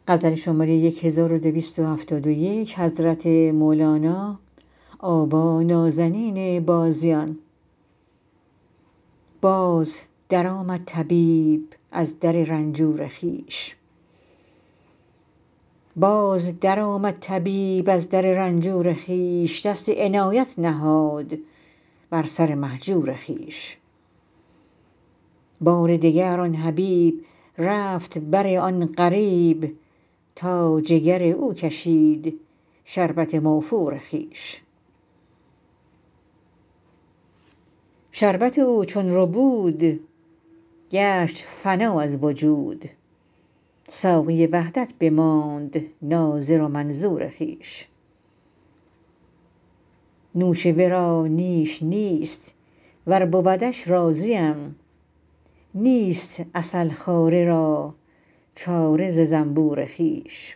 باز درآمد طبیب از در رنجور خویش دست عنایت نهاد بر سر مهجور خویش بار دگر آن حبیب رفت بر آن غریب تا جگر او کشید شربت موفور خویش شربت او چون ربود گشت فنا از وجود ساقی وحدت بماند ناظر و منظور خویش نوش ورا نیش نیست ور بودش راضیم نیست عسل خواره را چاره ز زنبور خویش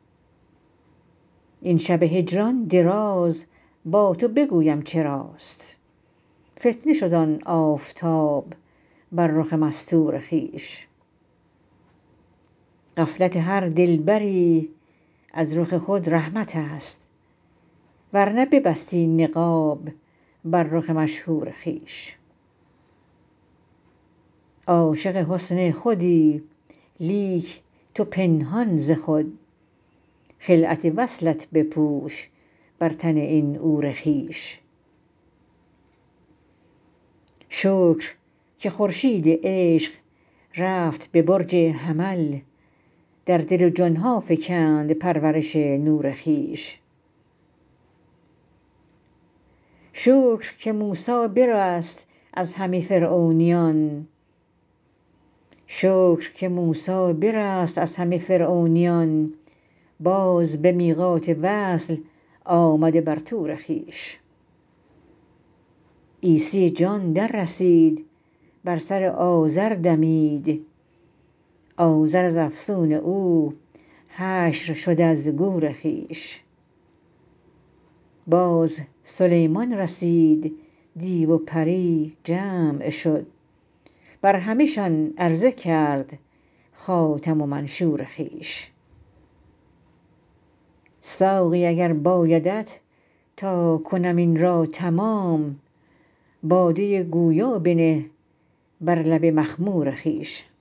این شب هجران دراز با تو بگویم چراست فتنه شد آن آفتاب بر رخ مستور خویش غفلت هر دلبری از رخ خود رحمت است ور نه ببستی نقاب بر رخ مشهور خویش عاشق حسن خودی لیک تو پنهان ز خود خلعت وصلت بپوش بر تن این عور خویش شکر که خورشید عشق رفت به برج حمل در دل و جان ها فکند پرورش نور خویش شکر که موسی برست از همه فرعونیان باز به میقات وصل آمده بر طور خویش عیسی جان دررسید بر سر عازر دمید عازر از افسون او حشر شد از گور خویش باز سلیمان رسید دیو و پری جمع شد بر همه شان عرضه کرد خاتم و منشور خویش ساقی اگر بایدت تا کنم این را تمام باده گویا بنه بر لب مخمور خویش